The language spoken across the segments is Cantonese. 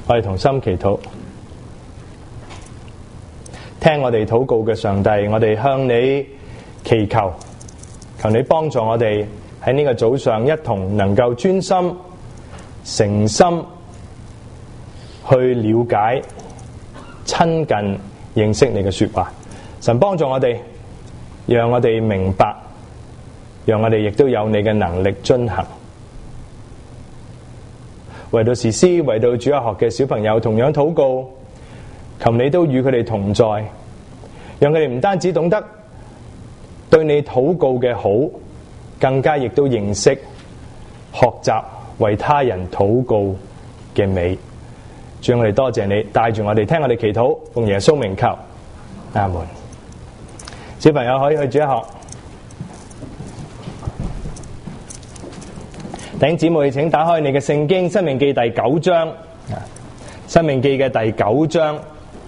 我哋同心祈禱。聽我哋禱告嘅上帝，我哋向你祈求，求你幫助我哋喺呢個早上一同能夠專心誠心去了解親近認識你嘅說話。神幫助我哋，讓我哋明白，讓我哋亦都有你嘅能力遵行。為到士師，為到主日學嘅小朋友同樣禱告，求你都與佢哋同在，讓佢哋唔單止懂得對你禱告嘅好，更加亦都認識學習為他人禱告嘅美。主，我哋多謝你帶住我哋聽我哋祈禱，奉耶穌名求，阿門。小朋友可以去主日學。弟兄姊妹，請打開你嘅聖經《申命記》第9章，《申命記》嘅第9章。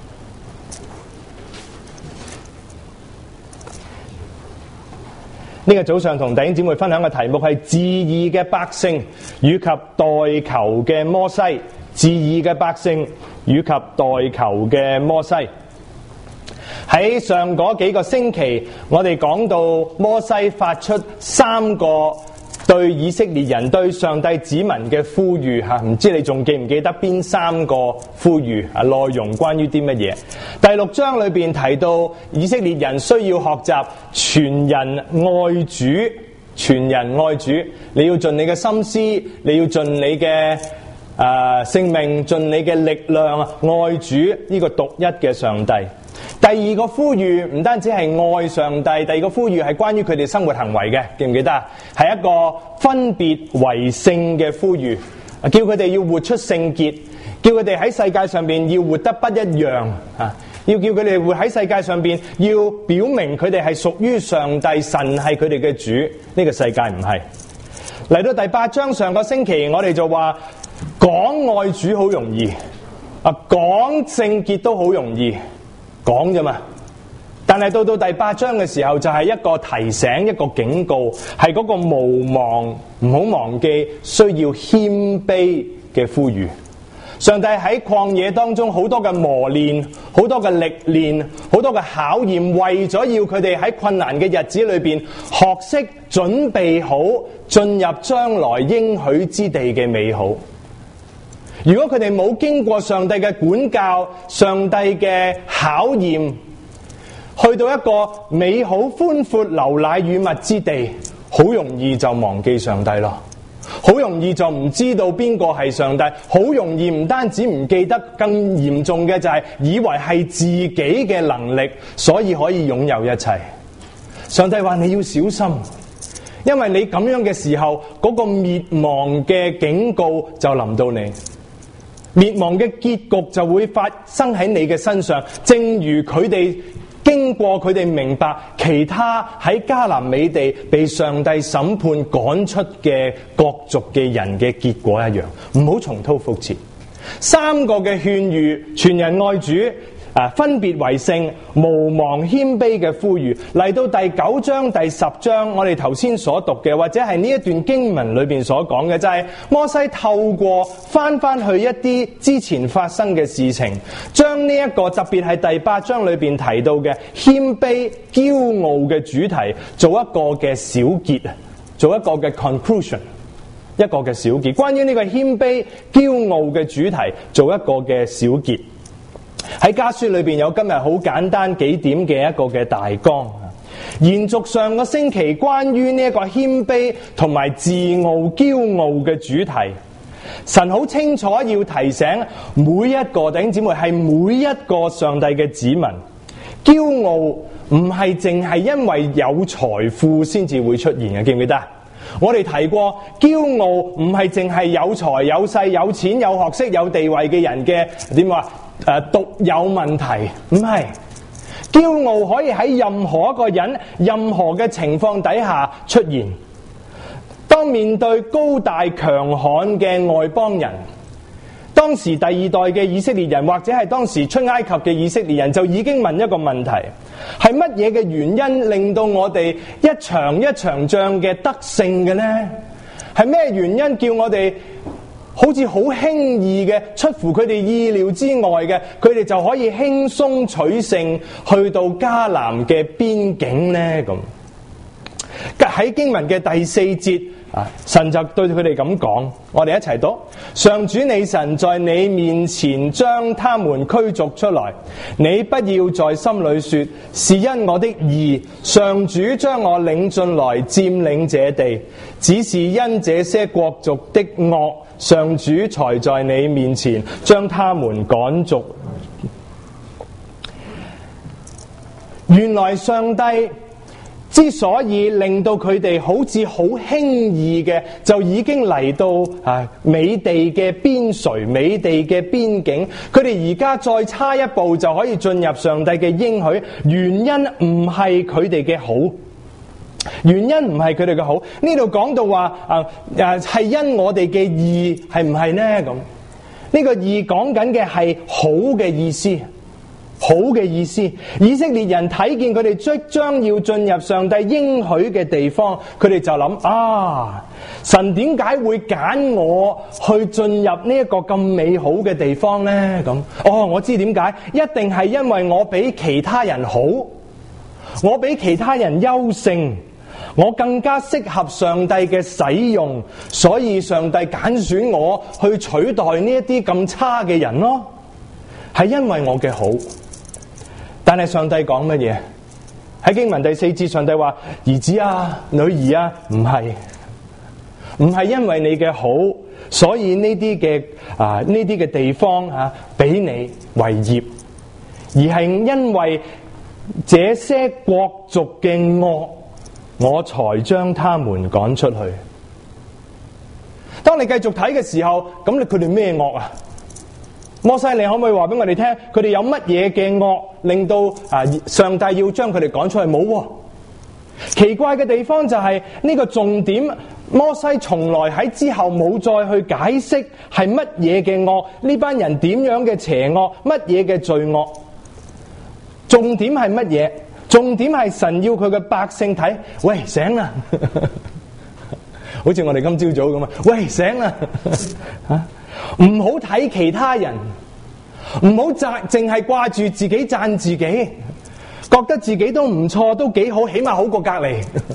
呢個早上同弟兄姊妹分享嘅題目係自義嘅百姓以及代求嘅摩西。自義嘅百姓以及代求嘅摩西。喺上嗰幾個星期，我哋講到摩西發出3個對以色列人、對上帝子民嘅呼籲吓，唔知你仲記唔記得邊3個呼籲啊？內容關於啲乜嘢？第6章裏邊提到以色列人需要學習全人愛主，全人愛主，你要盡你嘅心思，你要盡你嘅性命，盡你嘅力量愛主呢個獨一嘅上帝。第2個呼籲唔單止係愛上帝，第2個呼籲係關於佢哋生活行為嘅，記唔記得啊？係一個分別為聖嘅呼籲，叫佢哋要活出聖潔，叫佢哋喺世界上邊要活得不一樣啊！要叫佢哋活喺世界上邊，要表明佢哋係屬於上帝，神係佢哋嘅主，呢個世界唔係。嚟到第8章，上個星期我哋就話講愛主好容易，講聖潔都好容易。講啫嘛，但係到第8章嘅時候就係一個提醒，一個警告，係嗰個無忘，唔好忘記需要謙卑嘅呼籲。上帝喺曠野當中好多嘅磨練，好多嘅歷練，好多嘅考驗，為咗要佢哋喺困難嘅日子裏邊學識準備好進入將來應許之地嘅美好。如果佢哋冇經過上帝嘅管教，上帝嘅考驗，去到一個美好寬闊流奶與蜜之地，好容易就忘記上帝咯，好容易就唔知道邊個係上帝，好容易唔單止唔記得，更嚴重嘅就係以為係自己嘅能力，所以可以擁有一切。上帝話你要小心，因為你咁樣嘅時候，嗰個滅亡嘅警告就臨到你。滅亡嘅結局就會發生喺你嘅身上，正如佢哋經過佢哋明白其他喺迦南美地被上帝審判趕出嘅各族嘅人嘅結果一樣，唔好重蹈覆轍。3個嘅勸喻，全人愛主，分別為聖，無忘謙卑嘅呼籲，嚟到第9章第10章，我哋頭先所讀嘅，或者係呢一段經文裏邊所講嘅，就係摩西透過翻去一啲之前發生嘅事情，將呢一個特別係第8章裏邊提到嘅謙卑驕傲嘅主題做一個嘅小結，做一個嘅 conclusion， 一個嘅小結，關於呢個謙卑驕傲嘅主題做一個嘅小結。喺家書裏邊有今日好簡單幾點嘅一個嘅大綱，延續上個星期關於呢一個謙卑同埋自傲驕傲嘅主題。神好清楚要提醒每一個弟兄姊妹，係每一個上帝嘅子民，驕傲唔係淨係因為有財富先至會出現嘅，記唔記得？我哋提過，驕傲唔係淨係有財有勢有錢有學識有地位嘅人嘅點話獨有問題，唔係。驕傲可以喺任何一個人任何嘅情況底下出現。當面對高大強悍嘅外邦人，當時第2代嘅以色列人，或者係當時出埃及嘅以色列人，就已經問一個問題，係乜嘢嘅原因令到我哋一場一場仗嘅得勝嘅呢？係咩原因叫我哋好似好輕易嘅，出乎佢哋意料之外嘅，佢哋就可以輕鬆取勝去到迦南嘅邊境呢？咁喺經文嘅第4節神就對佢哋咁講，我哋一齊讀：上主你神在你面前將他們驅逐出來，你不要在心裏說是因我的義，上主將我領進來佔領這地，只是因這些國族的惡，上主才在你面前將他們趕逐。原來上帝之所以令到佢哋好似好輕易嘅就已經嚟到美地嘅邊陲、美地嘅邊境，佢哋而家再差一步就可以進入上帝嘅應許，原因唔係佢哋嘅好，原因唔係佢哋嘅好。呢度講到話係因我哋嘅義，係唔係呢？咁呢個義講緊嘅係好嘅意思。好嘅意思，以色列人睇見佢哋即將要進入上帝應許嘅地方，佢哋就諗神點解會揀我去進入呢一個咁美好嘅地方呢？咁我知點解，一定係因為我比其他人好，我比其他人優勝，我更加適合上帝嘅使用，所以上帝揀選我去取代呢一啲咁差嘅人咯，係因為我嘅好。但係上帝講乜嘢？喺經文第4節，上帝話：兒子啊，女兒啊，唔係因為你嘅好，所以呢啲嘅地方俾你為業，而係因為這些國族嘅惡，我才將他們趕出去。當你繼續睇嘅時候，咁佢哋咩惡啊？摩西，你可唔可以話俾我哋聽，佢哋有乜嘢嘅惡令到上帝要將佢哋趕出去？冇喎。奇怪嘅地方就係呢個重點，摩西從來喺之後冇再去解釋係乜嘢嘅惡，呢班人點樣嘅邪惡，乜嘢嘅罪惡。重點係乜嘢？重點係神要佢嘅百姓睇，喂，醒啦！好似我哋今朝早咁喂，醒啦！唔好睇其他人，唔好淨係掛住自己讚自己，覺得自己都唔錯，都幾好，起碼好過隔離。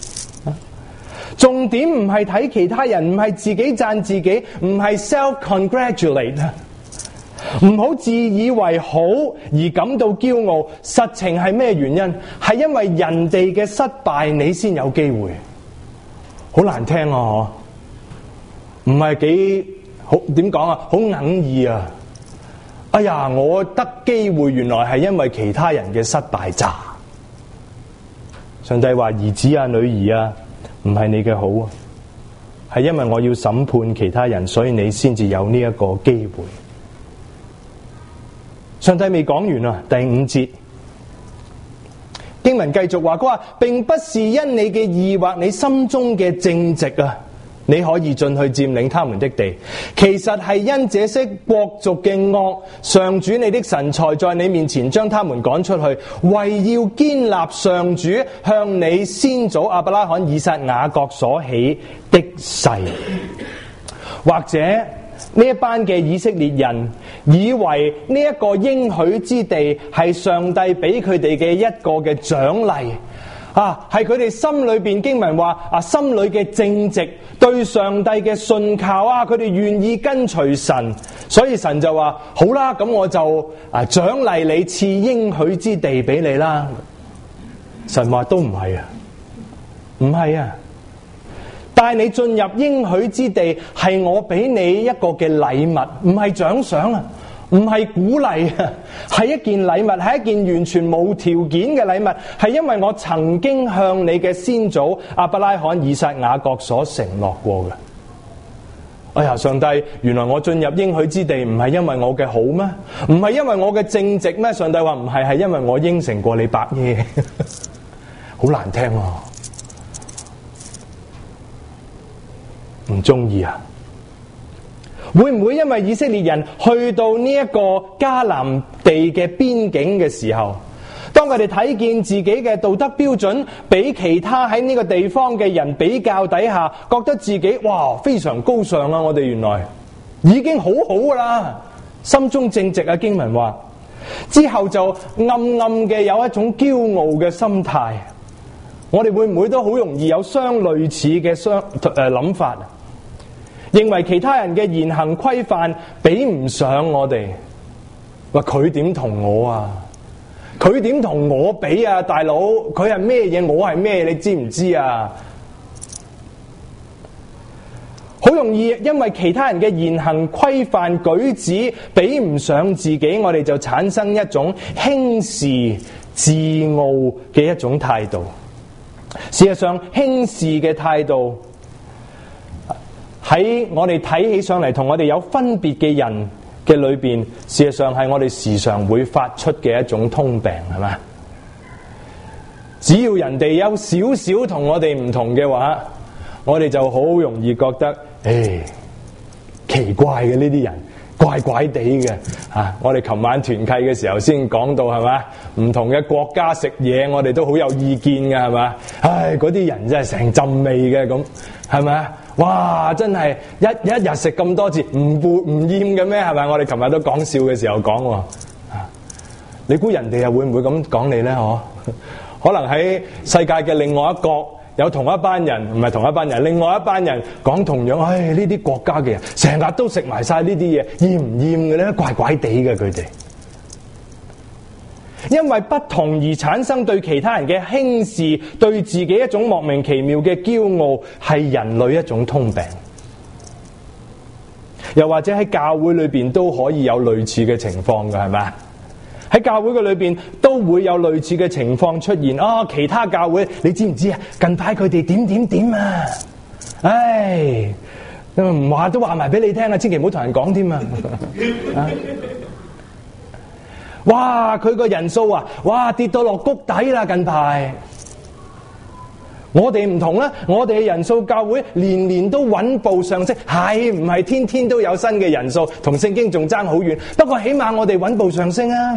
重點唔係睇其他人，唔係自己讚自己，唔係 self-congratulate， 唔好自以為好而感到驕傲。實情係咩原因？係因為人哋嘅失敗，你先有機會。好難聽啊！唔係幾好，點講啊？好哽意啊！哎呀，我得機會，原來係因為其他人嘅失敗咋。上帝話：兒子啊，女兒啊，唔係你嘅好啊，係因為我要審判其他人，所以你先至有呢一個機會。上帝未講完啊，第5節經文繼續話：佢話並不是因你嘅義或你心中嘅正直啊，你可以進去佔領他們的地，其實係因這些國族嘅惡，上主你的神才在你面前將他們趕出去，為要堅立上主向你先祖亞伯拉罕、以撒、雅各所起的誓。或者呢一班嘅以色列人以為呢一個應許之地係上帝俾佢哋嘅一個嘅獎勵係佢哋心裏邊，經文話心裏嘅正直，對上帝嘅信靠佢哋願意跟隨神，所以神就話好啦，咁我就獎勵你，賜應許之地俾你啦。神話都唔係啊，唔係啊，帶你進入應許之地係我俾你一個嘅禮物，唔係獎賞啊，唔係鼓勵啊，係一件禮物，係一件完全無條件嘅禮物，係因為我曾經向你嘅先祖亞伯拉罕、以撒、雅各所承諾過嘅。哎呀，上帝，原來我進入應許之地唔係因為我嘅好咩？唔係因為我嘅正直咩？上帝話唔係，係因為我應承過你百耶。好難聽啊，唔中意啊！會唔會因為以色列人去到呢一個迦南地嘅邊境嘅時候，當佢哋睇見自己嘅道德標準比其他喺呢個地方嘅人比較底下，覺得自己哇非常高尚啊！我哋原來已經好好噶啦，心中正直啊。經文話之後就暗暗嘅有一種驕傲嘅心態。我哋會唔會都好容易有相類似嘅諗法？認為其他人嘅言行規範比唔上我哋，話佢點同我啊？佢點同我比啊？大佬，佢係咩嘢，我係咩？你知唔知啊？好容易因為其他人嘅言行規範舉止比唔上自己，我哋就產生一種輕視自傲嘅一種態度。事實上，輕視嘅態度喺我哋睇起上嚟同我哋有分別嘅人嘅裏邊，事實上係我哋時常會發出嘅一種通病，係嘛？只要人哋有少少同我哋唔同嘅話，我哋就好容易覺得，奇怪嘅呢啲人，怪怪地嘅啊！我哋琴晚團契嘅時候先講到，係嘛？唔同嘅國家食嘢，我哋都好有意見嘅，係嘛？唉，嗰啲人真係成陣味嘅咁，係咪？哇！真係一日食咁多次，唔厭嘅咩？係咪？我哋琴日都講笑嘅時候講喎。你估人哋又會唔會咁講你咧？可能喺世界嘅另外一角有同一班人，唔係同一班人，另外一班人講同樣，呢啲國家嘅人成日都食埋晒呢啲嘢，厭唔厭嘅咧？怪怪地嘅佢哋。因為不同而產生對其他人嘅輕視，對自己一種莫名其妙嘅驕傲，係人類一種通病。又或者喺教會裏邊都可以有類似嘅情況嘅，係咪？喺教會嘅裏邊都會有類似嘅情況出現。其他教會你知唔知啊？近排佢哋點啊？唔話都話埋俾你聽啊！千祈唔好同人講添啊！哇！佢個人數跌到落谷底啦！近排我哋唔同啦，我哋嘅人數教會年年都穩步上升，係唔係天天都有新嘅人數？同聖經仲爭好遠，不過起碼我哋穩步上升啊！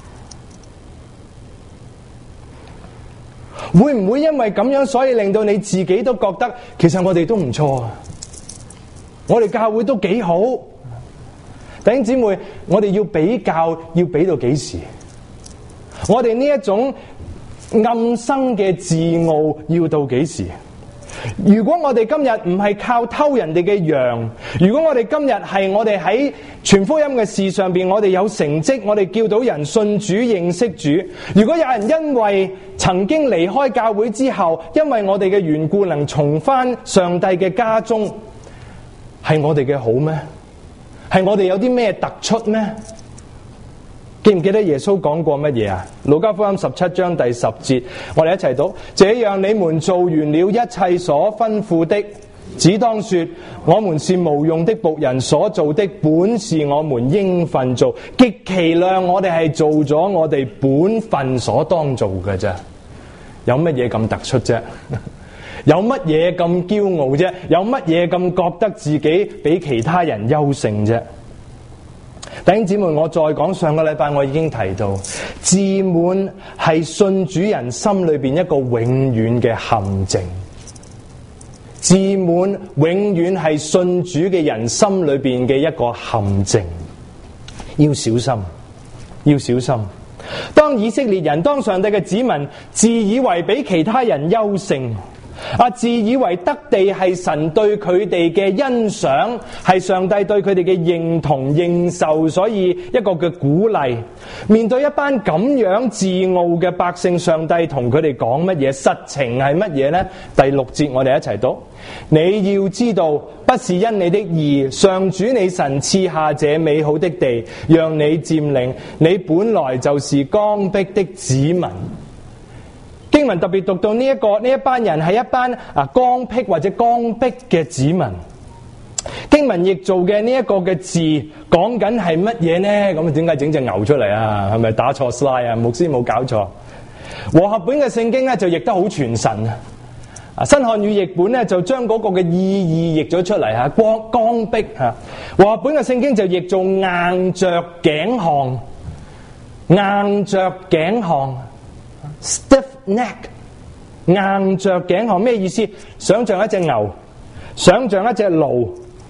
會唔會因為咁樣，所以令到你自己都覺得其實我哋都唔錯啊？我哋教會都幾好。弟兄姊妹，我哋要比較，要比到幾時？我哋呢一種暗生嘅自傲要到幾時？如果我哋今日唔係靠偷人哋嘅羊，如果我哋今日係我哋喺傳福音嘅事上邊，我哋有成績，我哋叫到人信主認識主。如果有人因為曾經離開教會之後，因為我哋嘅緣故能重返上帝嘅家中，係我哋嘅好咩？係我哋有啲咩突出咩？記唔記得耶穌講過乜嘢啊？路加福音17章第10節，我哋一齊讀：這樣你們做完了一切所吩咐的，只當說我們是無用的僕人，所做的本是我們應份做，極其量我哋係做咗我哋本分所當做嘅啫。有乜嘢咁突出啫？有乜嘢咁驕傲啫？有乜嘢咁覺得自己比其他人優勝啫？弟兄姊妹，我再講，上個禮拜我已經提到，自滿係信主人心裏邊一個永遠嘅陷阱。自滿永遠係信主嘅人心裏邊嘅一個陷阱，要小心，要小心。當以色列人，當上帝嘅子民，自以為比其他人優勝，自以為得地係神對佢哋嘅欣賞，係上帝對佢哋嘅認同認受，所以一個嘅鼓勵。面對一班咁樣自傲嘅百姓，上帝同佢哋講乜嘢？實情係乜嘢呢？第6節我哋一齊讀：你要知道，不是因你的義，上主你神賜下這美好的地，讓你佔領，你本來就是剛愎的子民。經文特別讀到呢一班人係一班剛愎或者剛愎嘅子民。經文譯做嘅呢一個嘅字講緊係乜嘢呢？咁點解整隻牛出嚟啊？係咪打錯 slide 啊？牧師冇搞錯。和合本嘅聖經咧就譯得好傳神啊！新漢語譯本咧就將嗰個嘅意義譯咗出嚟嚇，剛愎嚇。和合本嘅聖經就譯做硬着頸項，硬着頸項。Stiff neck， 硬着頸項咩意思？想像一隻牛，想像一隻驢，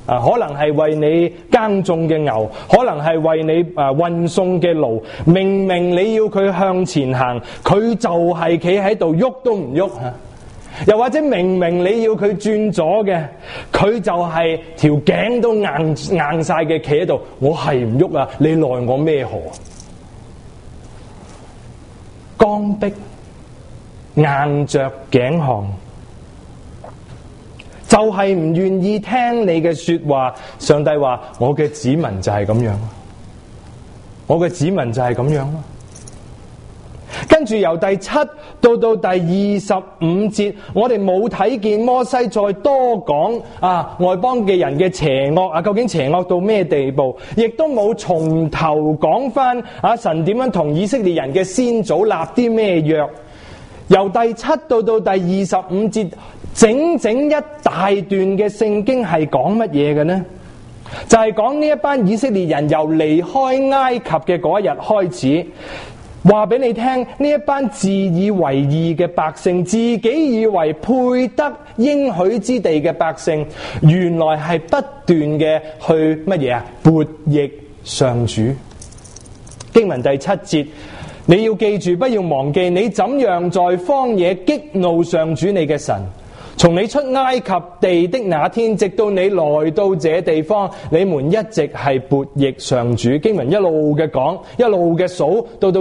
可能係為你耕種嘅牛，可能係為你運送嘅驢。明明你要佢向前行，佢就係企喺度喐都唔喐。又或者明明你要佢轉左嘅，佢就係條頸都硬晒嘅企喺度。我係唔喐啊，你奈我咩何？剛愎硬着頸項，就係唔願意聽你嘅說話。上帝話：我嘅子民就係咁樣，我嘅子民就係咁樣。跟住由第7到第25節，我哋冇睇見摩西再多講外邦嘅人嘅邪惡究竟邪惡到咩地步？亦都冇從頭講翻神點樣同以色列人嘅先祖立啲咩約。由第7到第25節，整整一大段嘅聖經係講乜嘢嘅呢？就係講呢一班以色列人由離開埃及嘅嗰一日開始，話俾你聽，呢一班自以為義嘅百姓，自己以為配得應許之地嘅百姓，原來係不斷嘅去乜嘢悖逆上主。經文第7節，你要記住，不要忘記你怎樣在荒野激怒上主你嘅神。從你出埃及地的那天，直到你來到這地方，你們一直係悖逆上主。經文一路嘅講，一路嘅數，到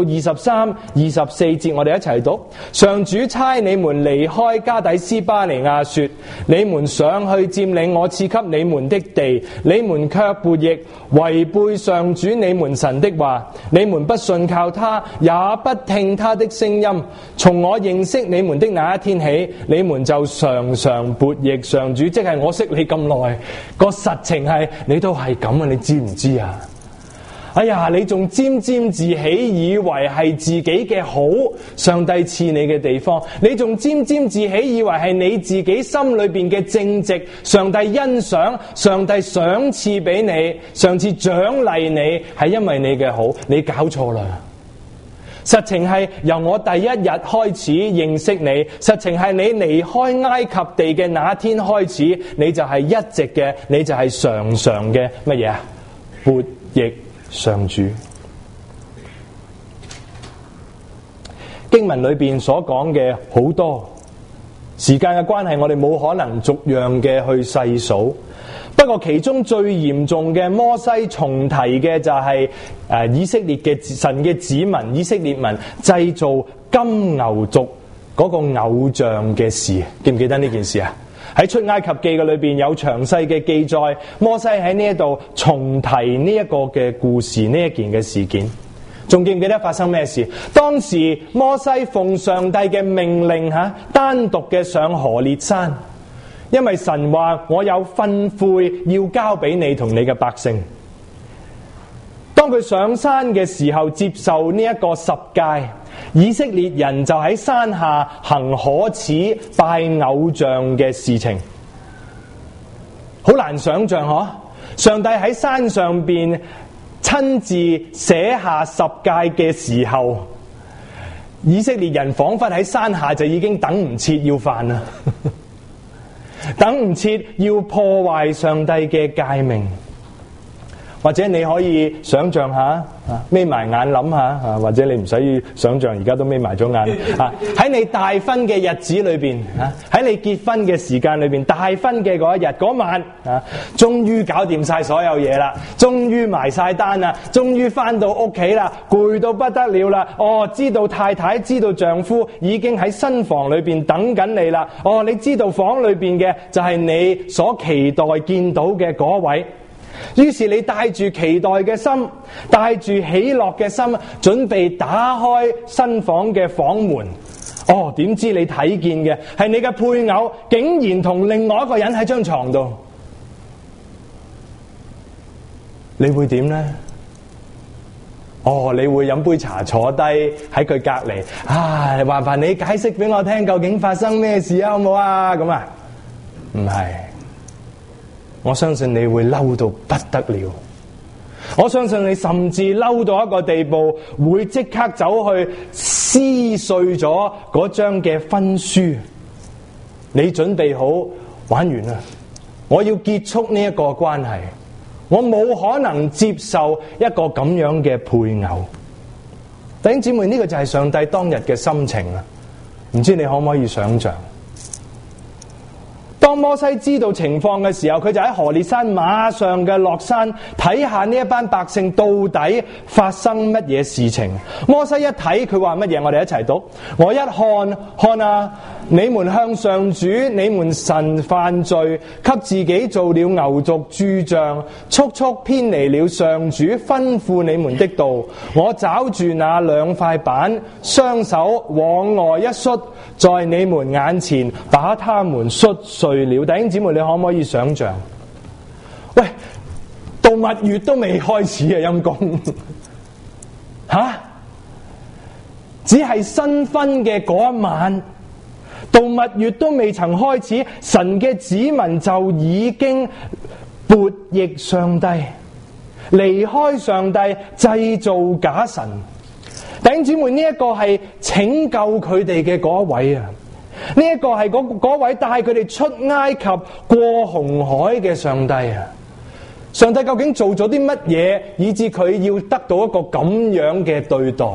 23、24節，我哋一齊讀。上主差你們離開加底斯巴尼亞，說：你們上去佔領我賜給你們的地，你們卻悖逆，違背上主你們神的話。你們不信靠他，也不聽他的聲音。從我認識你們的那一天起，你們就常悖逆上主。即係我識你咁耐，個實情係你都係咁啊！你知唔知啊？哎呀，你仲沾沾自喜，以為係自己嘅好，上帝賜你嘅地方，你仲沾沾自喜，以為係你自己心裏邊嘅正直，上帝欣賞，上帝賞賜俾你，上次獎勵你，係因為你嘅好。你搞錯啦！實情係由我第一日開始認識你，實情係你離開埃及地嘅那天開始，你就係一直嘅，你就係常常嘅乜嘢啊？悖逆上主。經文裏邊所講嘅好多，時間嘅關係，我哋冇可能逐樣嘅去細數。不過其中最嚴重嘅，摩西重提嘅就係以色列嘅神嘅子民，以色列民製造金牛犢嗰個偶像嘅事，記唔記得呢件事啊？喺出埃及記嘅裏邊有詳細嘅記載，摩西喺呢一度重提呢一個嘅故事，呢一件嘅事件。仲記唔記得發生咩事？當時摩西奉上帝嘅命令單獨嘅上何烈山。因為神話我有訓誨要交俾你同你嘅百姓。當佢上山嘅時候，接受呢一個十誡，以色列人就喺山下行可恥拜偶像嘅事情，好難想象嗬。上帝喺山上邊親自寫下十誡嘅時候，以色列人仿佛喺山下就已經等唔切要犯啦。等唔切要破壞上帝嘅誡命，或者你可以想象下，眯埋眼諗下，或者你唔使想象，而家都眯埋咗眼。喺你大婚嘅日子裏邊，喺你結婚嘅時間裏邊，大婚嘅嗰一日嗰晚，終於搞掂晒所有嘢啦，終於埋晒單啦，終於翻到屋企啦，攰到不得了啦。知道太太知道丈夫已經喺新房裏邊等緊你啦。你知道房裏邊嘅就係你所期待見到嘅嗰位。於是你帶住期待嘅心，帶住喜樂嘅心，準備打開新房嘅房門。點知你睇見嘅係你嘅配偶竟然同另外一個人喺張床度，你會點呢？你會飲杯茶坐低喺佢隔籬，麻煩你解釋俾我聽，究竟發生咩事好唔好啊？咁啊，唔係。我相信你會嬲到不得了，我相信你甚至嬲到一個地步，會即刻走去撕碎咗嗰張嘅婚書。你準備好玩完啦， 我要結束呢一個關係，我冇可能接受一個咁樣嘅配偶。弟兄姊妹，呢個就係上帝當日嘅心情啊！唔知你可唔可以想象？當摩西知道情況嘅時候，佢就喺何烈山馬上嘅落山睇下呢一班百姓到底發生乜嘢事情。摩西一睇，佢話乜嘢？我哋一齊讀。我一看啊，你們向上主你們神犯罪，給自己做了牛犢鑄像，速偏離了上主吩咐你們的道。我抓住那兩塊板，雙手往外一摔，在你們眼前把他們摔碎了。弟兄姊妹，你可唔可以想象？喂，到蜜月都未開始啊，陰公吓，只係新婚嘅嗰一晚，到蜜月都未曾開始，神嘅子民就已經悖逆上帝，離開上帝，製造假神。弟兄姊妹，呢一個係拯救佢哋嘅嗰一位啊！呢一個係嗰位帶佢哋出埃及過紅海嘅上帝啊！上帝究竟做咗啲乜嘢，以致佢要得到一個咁樣嘅對待？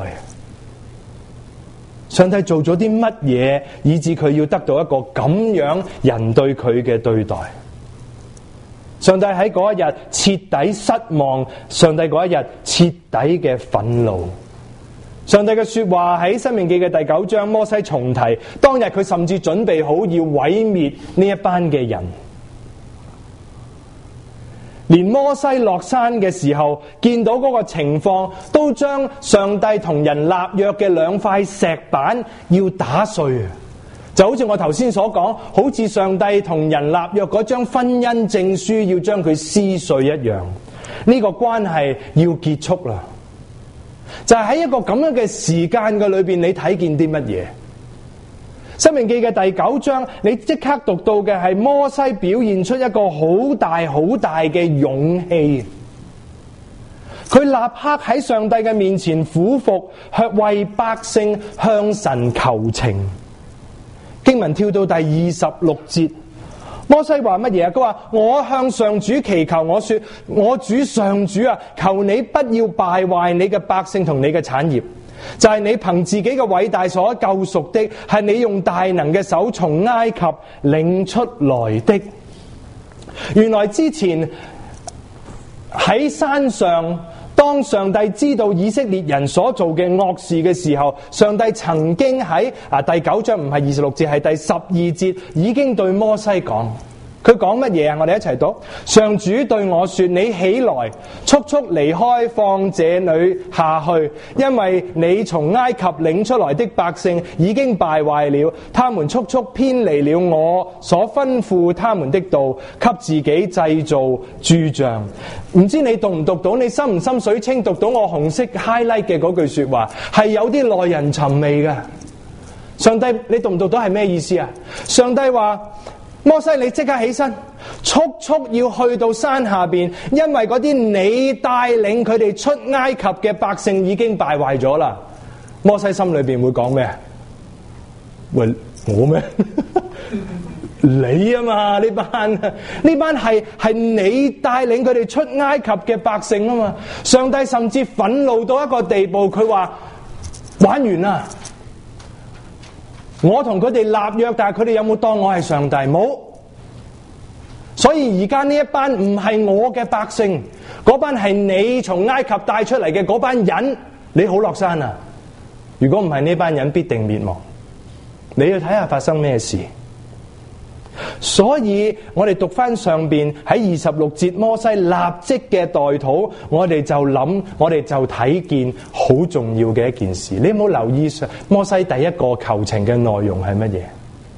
上帝做咗啲乜嘢，以致佢要得到一個咁樣人對佢嘅對待？上帝喺嗰一日徹底失望，上帝嗰一日徹底嘅憤怒。上帝嘅說話喺申命記嘅第9章，摩西重提，當日佢甚至準備好要毀滅呢一班嘅人。連摩西落山嘅時候，見到嗰個情況，都將上帝同人立約嘅兩塊石板要打碎。就好似我頭先所講，好似上帝同人立約嗰張婚姻證書要將佢撕碎一樣。呢個關係要結束啦。就係喺一個咁樣嘅時間嘅裏邊，你睇見啲乜嘢？申命記嘅第9章，你即刻讀到嘅係摩西表現出一個好大嘅勇氣。佢立刻喺上帝嘅面前俯伏，為百姓向神求情。經文跳到第26節。摩西話乜嘢啊？佢話我向上主祈求，我說我主上主啊，求你不要敗壞你嘅百姓同你嘅產業，就係你憑自己嘅偉大所救贖的，係你用大能嘅手從埃及領出來的。原來之前喺山上，當上帝知道以色列人所做嘅惡事嘅時候，上帝曾經喺第9章唔係26節，係第12節已經對摩西講。佢講乜嘢啊？我哋一齊讀。上主對我說：你起來，速離開，放這裏下去，因為你從埃及領出來的百姓已經敗壞了，他們速偏離了我所吩咐他們的道，給自己製造鑄像。唔知你讀唔讀到？你心唔心水清讀到我紅色 highlight 嘅嗰句說話？係有啲耐人尋味嘅。上帝，你讀唔讀到係咩意思啊？上帝話：摩西，你即刻起身，速要去到山下邊，因為嗰啲你帶領佢哋出埃及嘅百姓已經敗壞咗啦。摩西心裏邊會講咩？喂，我咩？你啊嘛，呢班係你帶領佢哋出埃及嘅百姓啊嘛。上帝甚至憤怒到一個地步，佢話玩完啦。我同佢哋立約，但係佢哋有冇當我係上帝？冇。所以而家呢一班唔係我嘅百姓，嗰班係你從埃及帶出嚟嘅嗰班人，你好落山啊！如果唔係呢班人，必定滅亡。你要睇下發生咩事。所以我哋讀翻上邊喺26節，摩西立即嘅代禱，我哋就諗，我哋就睇見好重要嘅一件事。你有冇留意上摩西第一個求情嘅內容係乜嘢？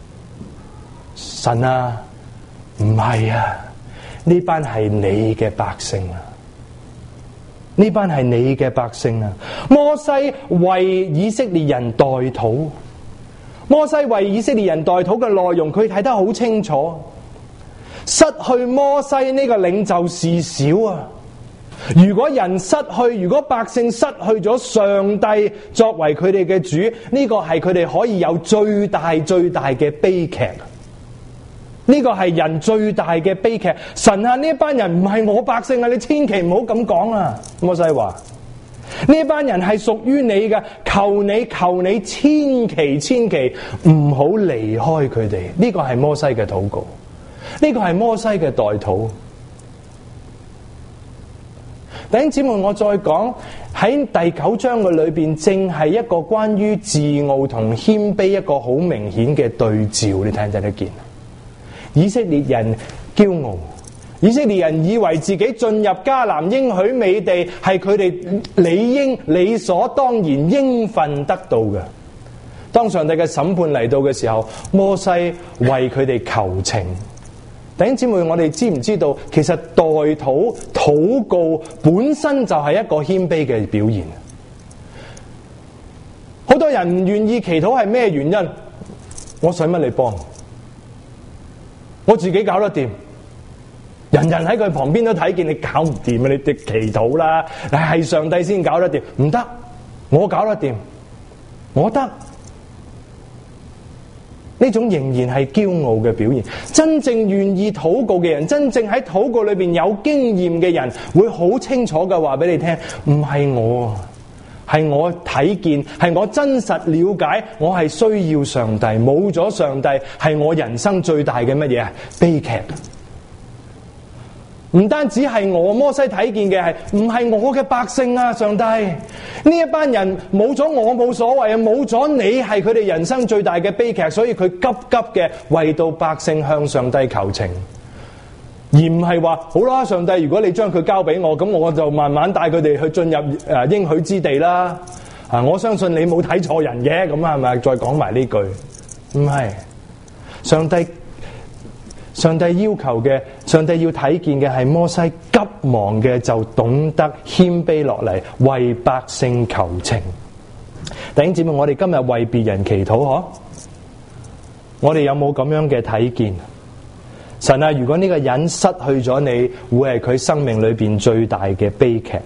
神啊，唔係啊，呢班係你嘅百姓啊，呢班係你嘅百姓啊。摩西為以色列人代禱。摩西為以色列人代禱嘅內容，佢睇得好清楚。失去摩西呢個領袖事小啊！如果人失去，如果百姓失去咗上帝作為佢哋嘅主，呢個係佢哋可以有最大嘅悲劇。 呢個係人最大嘅悲劇。神啊，呢一班人唔係我百姓啊，你千祈唔好咁講啊！摩西話：呢一班人係屬於你嘅，求你千祈唔好離開佢哋。呢個係摩西嘅禱告，呢個係摩西嘅代禱。弟兄姊妹，我再講喺第9章嘅裏邊，正係一個關於自傲同謙卑一個好明顯嘅對照。你睇唔睇得見？以色列人驕傲，以色列人以為自己進入迦南應許美地係佢哋理所當然應份得到嘅。當上帝嘅審判嚟到嘅時候，摩西為佢哋求情。弟兄姊妹，我哋知唔知道，其實代禱告本身就係一個謙卑嘅表現。好多人唔願意祈禱係咩原因？我使乜你幫？我自己搞得掂。人人喺佢旁邊都睇見你搞唔掂啊！你祈禱啦，係上帝先搞得掂，唔得，我搞得掂，我得。呢種仍然係驕傲嘅表現。真正願意禱告嘅人，真正喺禱告裏邊有經驗嘅人，會好清楚嘅話俾你聽，唔係我，係我睇見，係我真實了解，我係需要上帝，冇咗上帝係我人生最大嘅乜嘢啊？悲劇。唔單止係我摩西睇見嘅，係唔係我嘅百姓啊？上帝，呢一班人冇咗我冇所謂啊，冇咗你係佢哋人生最大嘅悲劇，所以佢急嘅為到百姓向上帝求情，而唔係話好啦，上帝，如果你將佢交俾我，咁我就慢慢帶佢哋去進入應許之地啦。我相信你冇睇錯人嘅，咁係咪？再講埋呢句，唔係上帝要求嘅，上帝要睇見嘅係摩西急忙嘅就懂得謙卑落嚟，為百姓求情。弟兄姊妹，我哋今日為別人祈禱嗬，我哋有冇咁樣嘅睇見？神啊，如果呢個人失去咗你，會係佢生命裏邊最大嘅悲劇。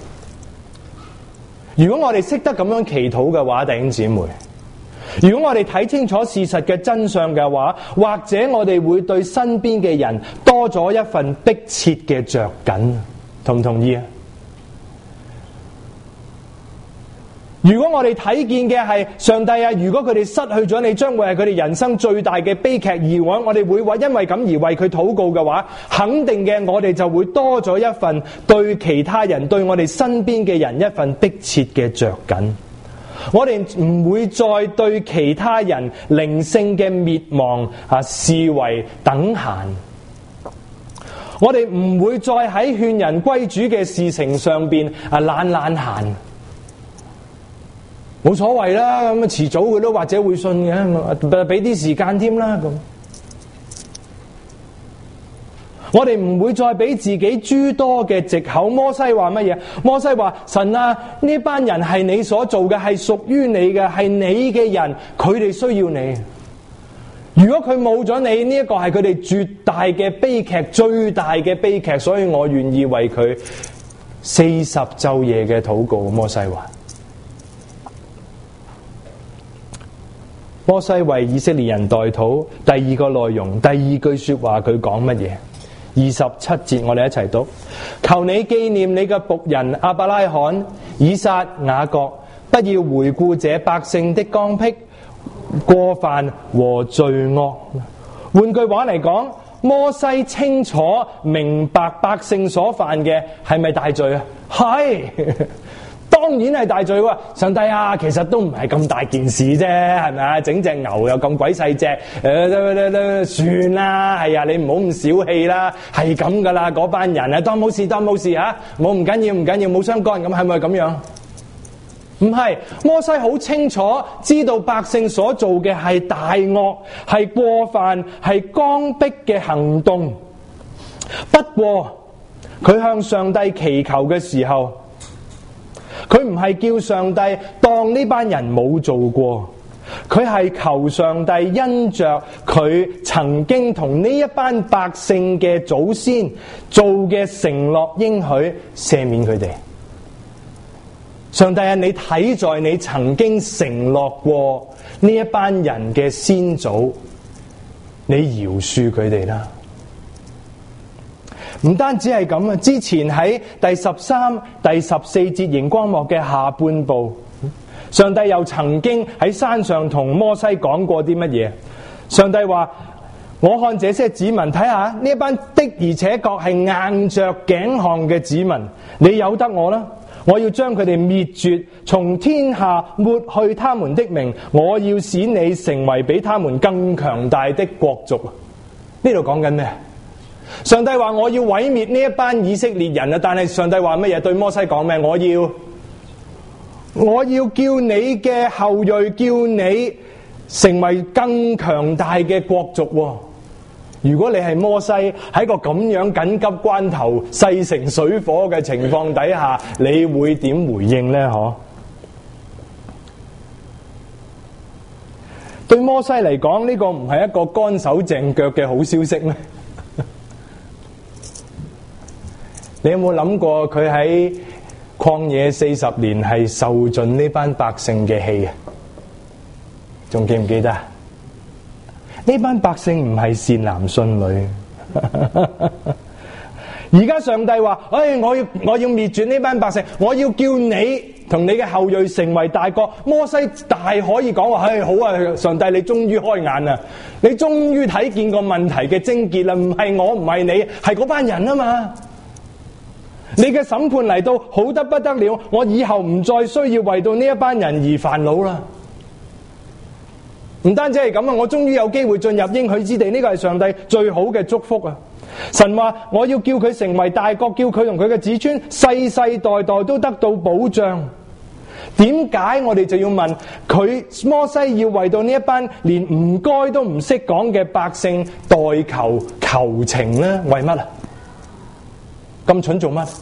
如果我哋識得咁樣祈禱嘅話，弟兄姊妹，如果我哋睇清楚事實嘅真相嘅話，或者我哋會對身邊嘅人多咗一份迫切嘅着緊，同唔同意啊？如果我哋睇見嘅係上帝啊，如果佢哋失去咗你，將會係佢哋人生最大嘅悲劇，而我哋會因為咁而為佢禱告嘅話，肯定嘅我哋就會多咗一份對其他人、對我哋身邊嘅人一份迫切嘅着緊。我哋唔會再對其他人靈性嘅滅亡視為等閒，我哋唔會再喺勸人歸主嘅事情上邊懶閒，冇所謂啦，咁遲早佢都或者會信嘅，俾啲時間添啦咁。我哋唔會再俾自己諸多嘅藉口。摩西話乜嘢？摩西話：神啊，呢班人係你所做嘅，係屬於你嘅，係你嘅人，佢哋需要你。如果佢冇咗你，呢一個係佢哋絕大嘅悲劇，最大嘅悲劇，所以我願意為佢40晝夜嘅禱告。摩西話。摩西為以色列人代禱，第二個內容，第二句說話，佢講乜嘢？27節，我哋一齊讀：求你紀念你嘅僕人亞伯拉罕、以撒、雅各，不要回顧這百姓的剛愎、過犯和罪惡。換句話嚟講，摩西清楚明白百姓所犯嘅係咪大罪啊？係。當然係大罪喎！上帝啊，其實都唔係咁大件事啫，係咪啊？整隻牛又咁鬼細隻，算啦，係啊，你唔好咁小氣啦，係咁噶啦，嗰班人啊，當冇事吓，唔緊要，冇相干，咁係咪咁樣？唔係，摩西好清楚知道百姓所做嘅係大惡，係過犯，係剛愎嘅行動。不過佢向上帝祈求嘅時候，佢唔係叫上帝當呢班人冇做過，佢係求上帝因着佢曾經同呢一班百姓嘅祖先做嘅承諾應許赦免佢哋。上帝啊，你睇在你曾經承諾過呢一班人嘅先祖， 你饒恕佢哋啦。唔單止係咁啊，之前喺第13、第14節熒光幕嘅下半部，上帝又曾經喺山上同摩西講過啲乜嘢？上帝話：我看這些子民，睇下呢一班的而且確係硬着頸項嘅子民，你由得我啦，我要將佢哋滅絕，從天下抹去他們的名，我要使你成為比他們更強大的國族。呢度講緊咩？上帝話我要毀滅呢一班以色列人啊！但係上帝話乜嘢？對摩西講咩？我要叫你嘅後裔，叫你成為更強大嘅國族。如果你係摩西，喺個咁樣緊急關頭、勢成水火嘅情況底下，你會點回應呢？對摩西嚟講，呢個唔係一個乾手淨腳嘅好消息咩？你有冇諗過佢喺曠野40年係受盡呢班百姓嘅氣啊？仲記唔記得？呢班百姓唔係善男信女。而家上帝話：我要滅絕呢班百姓，我要叫你同你嘅後裔成為大國。摩西大可以講話：好啊，上帝，你終於開眼啦，你終於睇見個問題嘅症結啦，唔係我，唔係你，係嗰班人啊嘛。你嘅審判嚟到好得不得了，我以後唔再需要為到呢一班人而煩惱啦。唔單止係咁啊，我終於有機會進入應許之地，呢個係上帝最好嘅祝福啊！神話我要叫佢成為大國，叫佢同佢嘅子孫世世代代都得到保障。點解我哋就要問佢？摩西要為到呢一班連唔該都唔識講嘅百姓代求情呢？為乜啊？咁蠢做乜？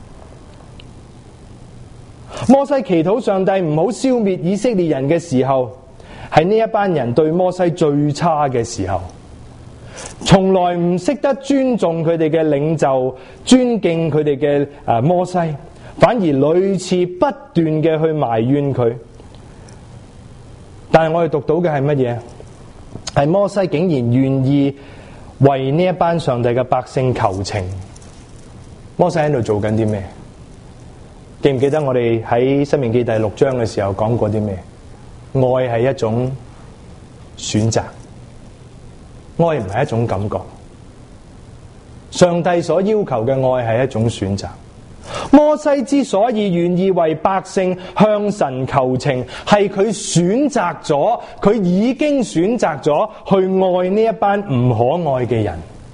摩西祈禱上帝唔好消滅以色列人嘅時候，係呢一班人對摩西最差嘅時候，從來唔識得尊重佢哋嘅領袖，尊敬佢哋嘅摩西，反而屢次不斷嘅去埋怨佢。但係我哋讀到嘅係乜嘢？係摩西竟然願意為呢一班上帝嘅百姓求情。摩西喺度做緊啲咩？記唔記得我哋喺申命記第6章嘅時候講過啲咩？愛係一種選擇，愛唔係一種感覺。上帝所要求嘅愛係一種選擇。摩西之所以願意為百姓向神求情，係佢選擇咗，佢已經選擇咗去愛呢一班唔可愛嘅人。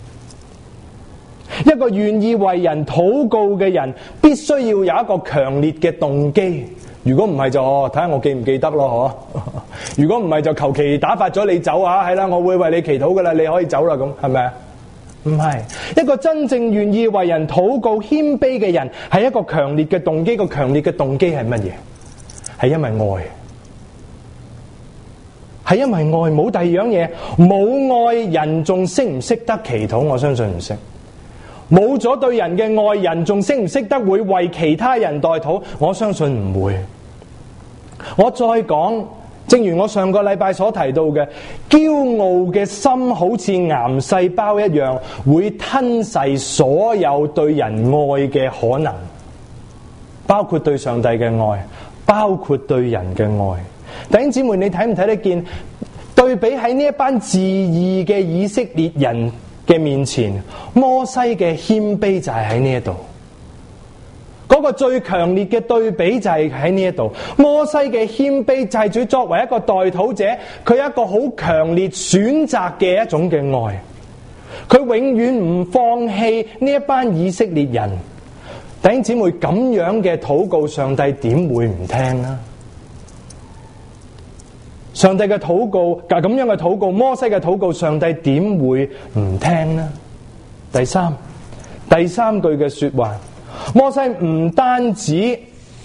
一個願意為人禱告嘅人，必須要有一個強烈嘅動機。如果唔係就睇下我記唔記得咯，如果唔係就求其打發咗你走啊，係啦，我會為你祈禱噶啦，你可以走啦，咁係咪啊？唔係，一個真正願意為人禱告謙卑嘅人，係一個強烈嘅動機。個強烈嘅動機係乜嘢？係因為愛，係因為愛，冇第二樣嘢。冇愛人仲識唔識得祈禱？我相信唔識。冇咗對人嘅愛，人仲識唔識得會為其他人代禱？我相信唔會。我再講，正如我上個禮拜所提到嘅，驕傲嘅心好似癌細胞一樣，會吞噬所有對人愛嘅可能，包括對上帝嘅愛，包括對人嘅愛。弟兄姊妹，你睇唔睇得見？對比喺呢一班自義嘅以色列人嘅面前，摩西嘅謙卑就係喺呢一度。嗰個最強烈嘅對比就係喺呢一度。摩西嘅謙卑就係佢作為一個代禱者，佢有一個好強烈選擇嘅一種嘅愛。佢永遠唔放棄呢一班以色列人。弟兄姊妹，咁樣嘅禱告，上帝點會唔聽呢？上帝嘅禱告，咁樣嘅禱告，摩西嘅禱告，上帝點會唔聽呢？第三句嘅說話，摩西唔單止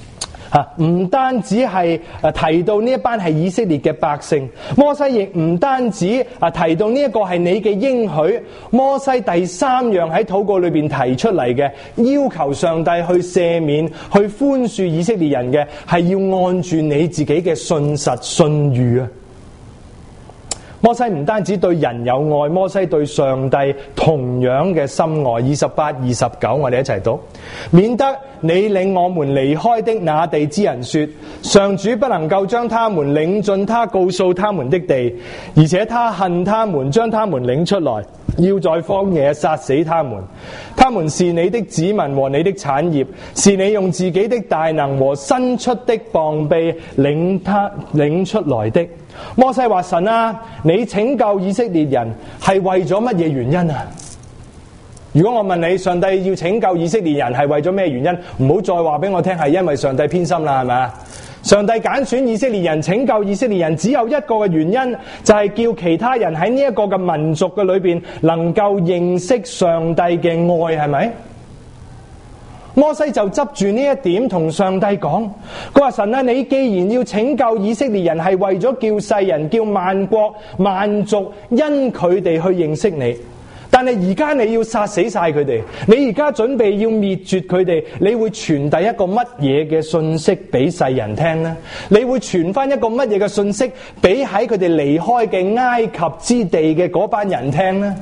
係提到呢一班係以色列嘅百姓，摩西亦唔單止提到呢一個係你嘅應許。摩西第三樣喺禱告裏邊提出嚟嘅，要求上帝去赦免、去寬恕以色列人嘅，係要按住你自己嘅信實信譽啊！ 摩西唔單止對人有愛，摩西對上帝同樣嘅深愛。28、29，我哋一齊讀。免得你領我們離開的那地之人說，上主不能夠將他們領進他告訴他們的地，而且他恨他們，將他們領出來，要在荒野殺死他們。他們是你的子民和你的產業，是你用自己的大能和伸出的膀臂領出來的。摩西話：神啊，你拯救以色列人係為咗乜嘢原因啊？如果我問你，上帝要拯救以色列人係為咗咩原因？唔好再話俾我聽係因為上帝偏心啦，係咪啊？上帝揀選以色列人，拯救以色列人，只有一個嘅原因，就係叫其他人喺呢一個嘅民族嘅裏邊能夠認識上帝嘅愛，係咪？摩西就執住呢一點同上帝講，佢話：神啊，你既然要拯救以色列人，係為咗叫世人、叫萬國萬族因佢哋去認識你，但係而家你要殺死晒佢哋，你而家準備要滅絕佢哋，你會傳遞一個乜嘢嘅信息俾世人聽呢？你會傳翻一個乜嘢嘅信息俾喺佢哋離開嘅埃及之地嘅嗰班人聽呢？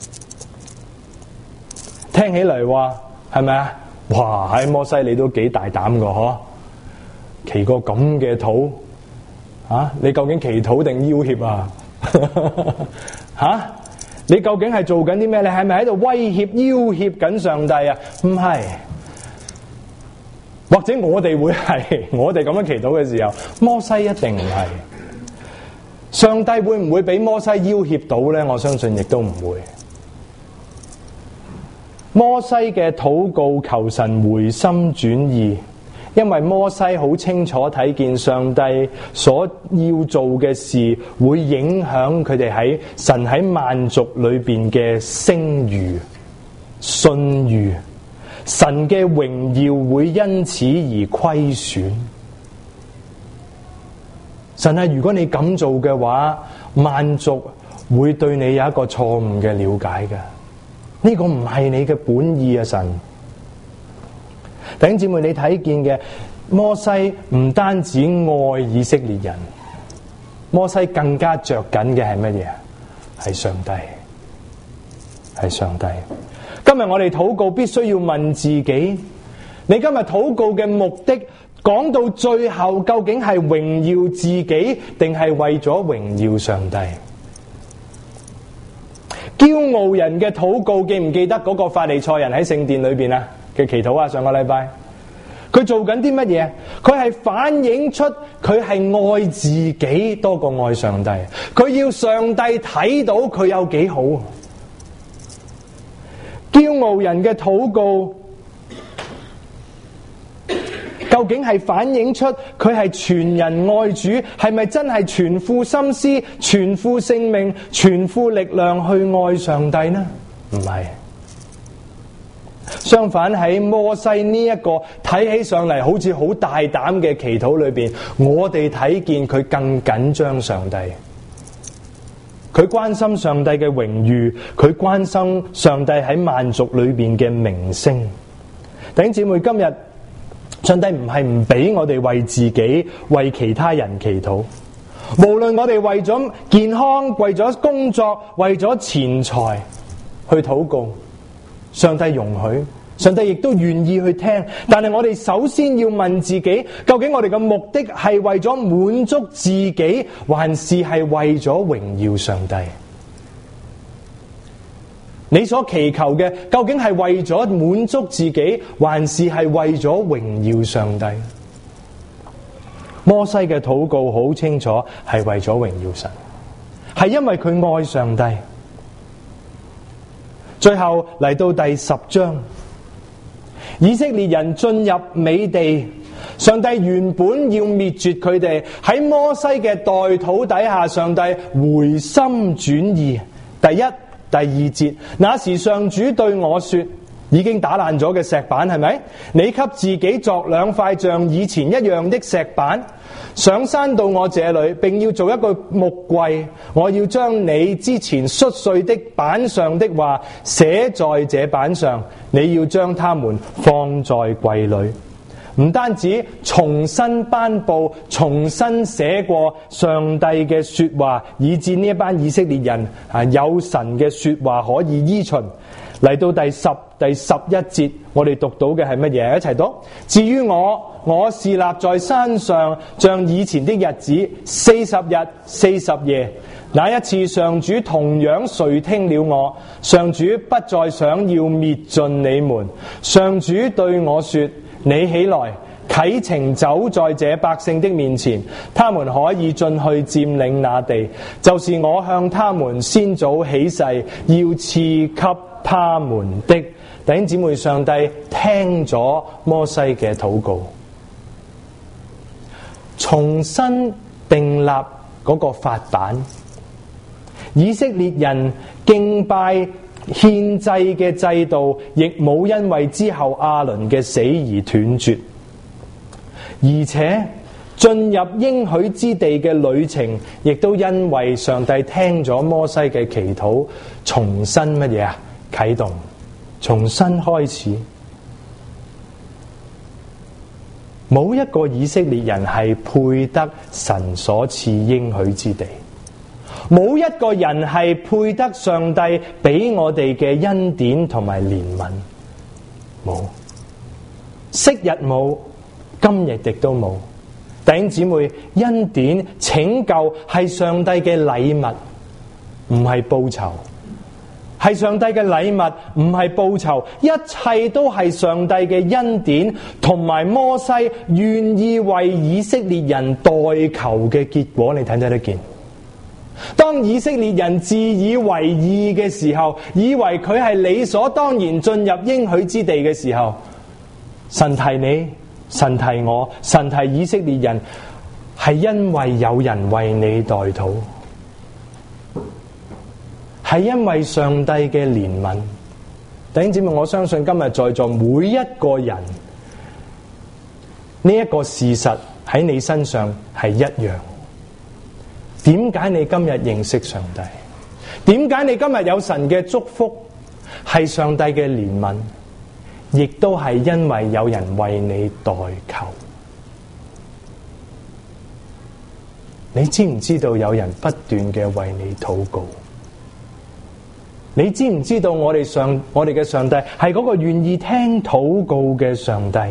聽起嚟話係咪啊？哇！喺摩西你都幾大膽噶嗬，祈個咁嘅禱啊！你究竟祈禱定要挾啊？吓！你究竟係做緊啲咩？你係咪喺度威脅要挾緊上帝啊？唔係，或者我哋會係，我哋咁樣祈禱嘅時候，摩西一定唔係。上帝會唔會俾摩西要挾到咧？我相信亦都唔會。摩西嘅禱告求神回心轉意，因為摩西好清楚睇見上帝所要做嘅事會影響佢哋喺神喺萬族裏邊嘅聲譽、信譽，神嘅榮耀會因此而虧損。神啊，如果你咁做嘅話，萬族會對你有一個錯誤嘅了解嘅。呢個唔係你嘅本意啊！神，弟兄姊妹，你睇見嘅摩西唔單止愛以色列人，摩西更加着緊嘅係乜嘢？係上帝，係上帝。今日我哋禱告必須要問自己：你今日禱告嘅目的，講到最後究竟係榮耀自己，定係為咗榮耀上帝？驕傲人嘅禱告，記唔記得嗰個法利賽人喺聖殿裏邊啊嘅祈禱啊？上個禮拜佢做緊啲乜嘢？佢係反映出佢係愛自己多過愛上帝，佢要上帝睇到佢有幾好。驕傲人嘅禱告究竟係反映出佢係全人愛主，係咪真係全副心思、全副性命、全副力量去愛上帝呢？唔係。相反，喺摩西呢一個睇起上嚟好似好大膽嘅祈禱裏邊，我哋睇見佢更緊張上帝，佢關心上帝嘅榮譽，佢關心上帝喺萬族裏邊嘅名聲。弟兄姊妹，今日上帝唔係唔俾我哋為自己、為其他人祈禱，無論我哋為咗健康、為咗工作、為咗錢財去禱告，上帝容許，上帝亦都願意去聽。但係我哋首先要問自己，究竟我哋嘅目的係為咗滿足自己，還是係為咗榮耀上帝？你所祈求嘅究竟係為咗滿足自己，還是係為咗榮耀上帝？摩西嘅禱告好清楚，係為咗榮耀神，係因為佢愛上帝。最後嚟到第10章，以色列人進入美地，上帝原本要滅絕佢哋，喺摩西嘅代禱底下，上帝回心轉意。第一、第2節，那時上主對我說，已經打爛咗嘅石板係咪？你給自己作2塊像以前一樣的石板，上山到我這裏，並要做一個木櫃。我要將你之前摔碎的板上的話寫在這板上，你要將它們放在櫃裏。 唔單止重新頒布、重新寫過上帝嘅說話，以致呢一班以色列人有神嘅說話可以依循。嚟到第11節，我哋讀到嘅係乜嘢？一齊讀。至於我是立在山上，像以前的日子，40日40夜。那一次，上主同樣垂聽了我。上主不再想要滅盡你們。上主對我說：你起來，啟程走在這百姓的面前，他們可以進去佔領那地，就是我向他們先祖起誓要賜給他們的。弟兄姊妹，上帝聽咗摩西嘅禱告，重新訂立嗰個法版。以色列人敬拜獻祭嘅制度，亦冇因為之後亞倫嘅死而斷絕，而且進入應許之地嘅旅程，亦都因為上帝聽咗摩西嘅祈禱，重新乜嘢啊？啟動，重新開始。冇一個以色列人係配得神所賜應許之地。冇一個人係配得上帝俾我哋嘅恩典同埋憐憫，冇，昔日冇，今日亦都冇。弟兄姊妹，恩典拯救係上帝嘅禮物，唔係報酬，係上帝嘅禮物，唔係報酬，一切都係上帝嘅恩典，同埋摩西願意為以色列人代求嘅結果，你睇唔睇得見？當以色列人自以為義嘅時候，以為佢係理所當然進入應許之地嘅時候，神提你，神提我，神提以色列人，係因為有人為你代禱，係因為上帝嘅憐憫。弟兄姊妹，我相信今日在座每一個人，呢一個事實喺你身上係一樣。點解你今日認識上帝？點解你今日有神嘅祝福？係上帝嘅憐憫，亦都係因為有人為你代求。你知唔知道有人不斷嘅為你禱告？你知唔知道我哋嘅上帝係嗰個願意聽禱告嘅上帝？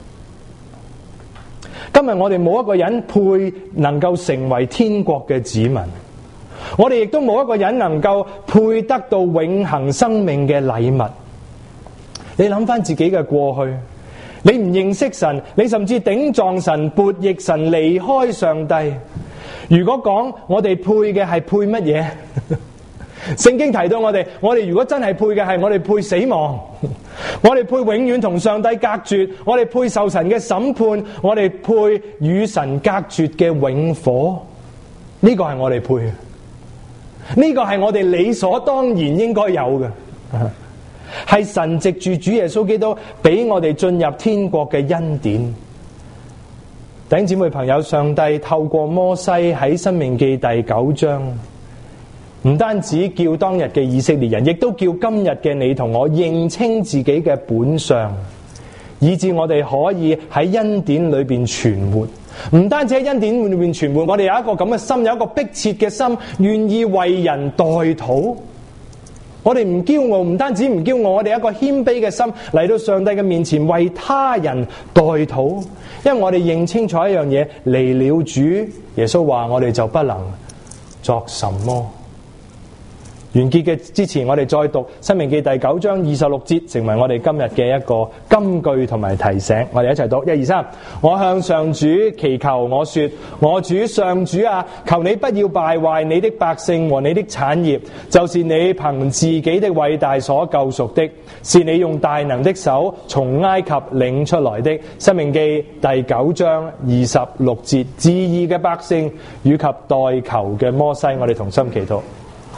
今日我哋冇一個人配能夠成為天國嘅子民，我哋亦都冇一個人能夠配得到永恆生命嘅禮物。你諗翻自己嘅過去，你唔認識神，你甚至頂撞神、悖逆神、離開上帝。如果講我哋配嘅係配乜嘢？聖經提到我哋如果真係配嘅係我哋配死亡，我哋配永遠同上帝隔絕，我哋配受神嘅審判，我哋配與神隔絕嘅永火。呢個係我哋配嘅，呢個係我哋理所當然應該有嘅，係神藉住主耶穌基督俾我哋進入天國嘅恩典。弟兄姊妹朋友，上帝透過摩西喺申命記第9章，唔單止叫當日嘅以色列人，亦都叫今日嘅你同我認清自己嘅本相，以致我哋可以喺恩典裏邊存活。唔單止喺恩典裏邊存活，我哋有一個咁嘅心，有一個迫切嘅心，願意為人代禱。我哋唔驕傲，唔單止唔驕傲，我哋有一個謙卑嘅心嚟到上帝嘅面前為他人代禱。因為我哋認清楚一樣嘢，離了主耶穌話，我哋就不能作什麼。完結嘅之前，我哋再讀申命記第9章26節，成為我哋今日嘅一個金句同埋提醒。我哋一齊讀，1、2、3。我向上主祈求，我說：我主上主啊，求你不要敗壞你的百姓和你的產業，就是你憑自己的偉大所救贖的，是你用大能的手從埃及領出來的。申命記第9章26節，至義嘅百姓以及代求嘅摩西，我哋同心祈禱。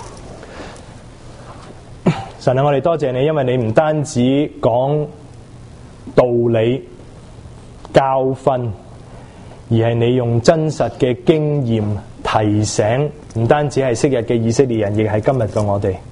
神啊，我哋多謝你，因為你唔單止講道理教訓，而係你用真實嘅經驗提醒，唔單止係昔日嘅以色列人，亦係今日嘅我哋。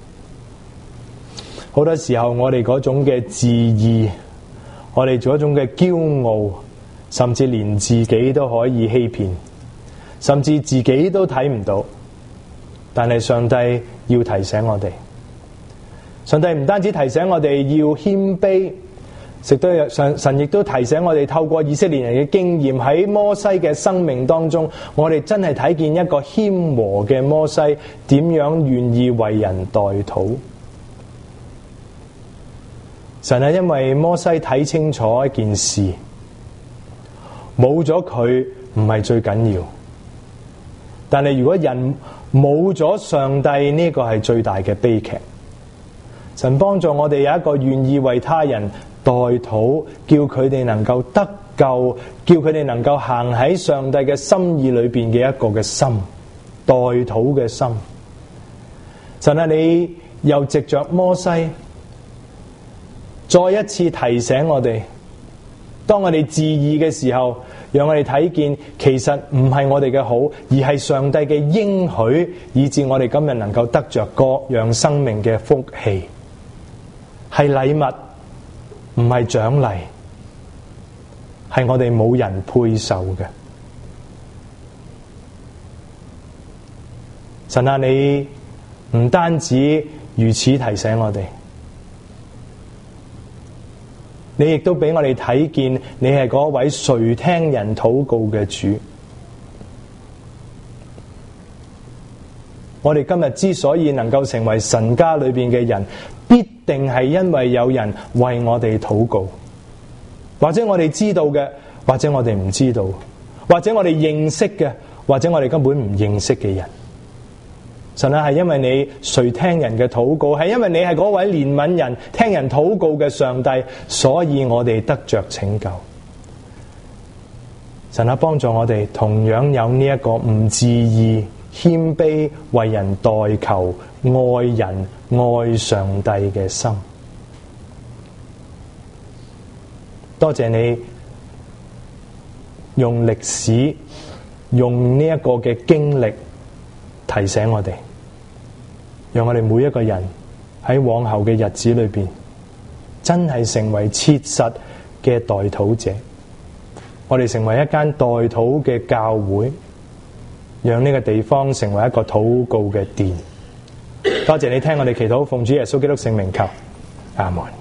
好多時候我哋嗰種嘅自義，我哋做一種嘅驕傲， 甚至連自己都可以欺騙，甚至自己都睇唔到。但係上帝要提醒我哋，上帝唔單止提醒我哋要謙卑，神亦都提醒我哋，透過以色列人嘅經驗，喺摩西嘅生命當中，我哋真係睇見一個謙和嘅摩西點樣願意為人代禱。神係因為摩西睇清楚一件事，冇咗佢唔係最緊要，但係如果人冇咗上帝，呢個係最大嘅悲劇。神幫助我哋有一個願意為他人代禱，叫佢哋能夠得救，叫佢哋能夠行喺上帝嘅心意裏邊嘅一個嘅心，代禱嘅心。神啊，你又藉着摩西再一次提醒我哋，當我哋自義嘅時候，讓我哋睇見其實唔係我哋嘅好，而係上帝嘅應許，以致我哋今日能夠得着各樣生命嘅福氣，係禮物，唔係獎勵，係我哋冇人配受嘅。神啊，你唔單止如此提醒我哋，你亦都俾我哋睇見，你係嗰位垂聽人禱告嘅主。我哋今日之所以能夠成為神家裏邊嘅人，必定係因為有人為我哋禱告，或者我哋知道嘅，或者我哋唔知道，或者我哋認識嘅，或者我哋根本唔認識嘅人。神啊，係因為你垂聽人嘅禱告，係因為你係嗰位憐憫人、聽人禱告嘅上帝，所以我哋得着拯救。神啊，幫助我哋同樣有呢一個唔自義、謙卑、為人代求、愛人、愛上帝嘅心。多謝你用歷史、用呢一個嘅經歷提醒我哋，讓我哋每一個人喺往後嘅日子裏邊，真係成為切實嘅代禱者。我哋成為一間代禱嘅教會，讓呢個地方成為一個禱告嘅殿。多謝你聽我哋祈禱，奉主耶穌基督聖名求，阿門。